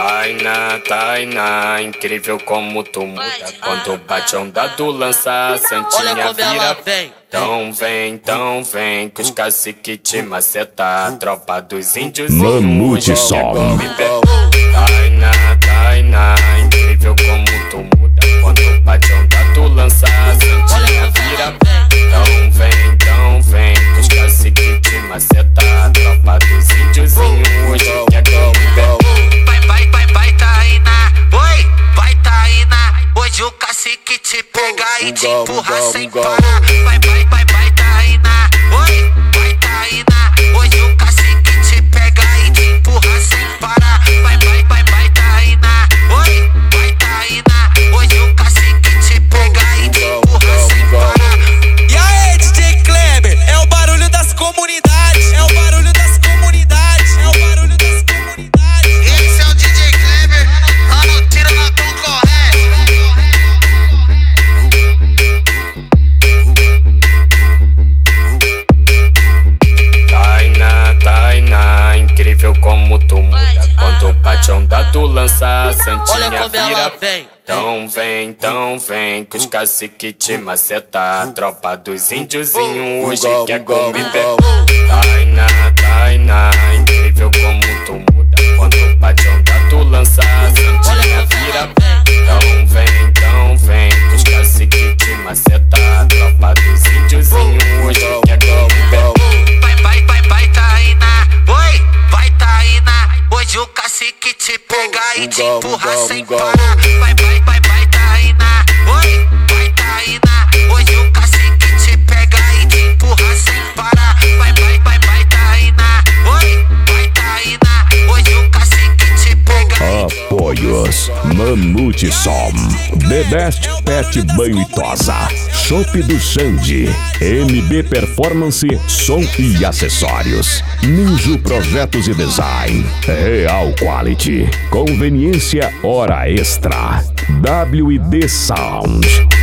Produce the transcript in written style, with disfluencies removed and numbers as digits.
Tainá, incrível como tu muda. Quando bate onda do lança, a santinha vira. Então vem, que os cacique te maceta. Tropa dos índios e Mamute Som. Tainá, incrível como tu muda. Quando bate onda do lança, a santinha vira. Então vem, que os cacique te maceta. Tropa dos índios e hoje quer comigo. Vai Tainá, oi, vai Tainá. Hoje o cacique te pega e te empurra sem parar. Vai Tainá, oi, vai Tainá. Hoje o cacique te pega e te empurra sem parar. Vai Tainá, oi, vai Tainá. Hoje o cacique te pega e te empurra sem parar. E aí, DJ Kleber, é o barulho das comunidades, é o barulho das comunidades, é o barulho das comunidades. Esse é o DJ Kleber, lá no tiro na concorrência. Tainá, incrível como tu muda. Quando bate onda do lança, a santinha vira. Então vem, que os cacique te maceta. Tropa dos índios hoje quer comigo. Tainá, incrível como tu muda. Quando bate onda do lança, a santinha vira. Então vem, que os cacique te maceta. Tropa dos índios hoje quer comigo. Vai Tainá, oi, vai Tainá. Hoje o cacique te pega e te empurra sem parar. Vai Tainá, oi, vai Tainá. Hoje o cacique te pega e te empurra sem parar. Vai Tainá, oi, vai Tainá. Hoje o cacique te pega e te Apoios Mamute Som, The Best Pet Banho e Tosa, Shop do Xande, MB Performance, Som e Acessórios, Ninja Projetos e Design, Real Quality, Conveniência Hora Extra, WD Sound.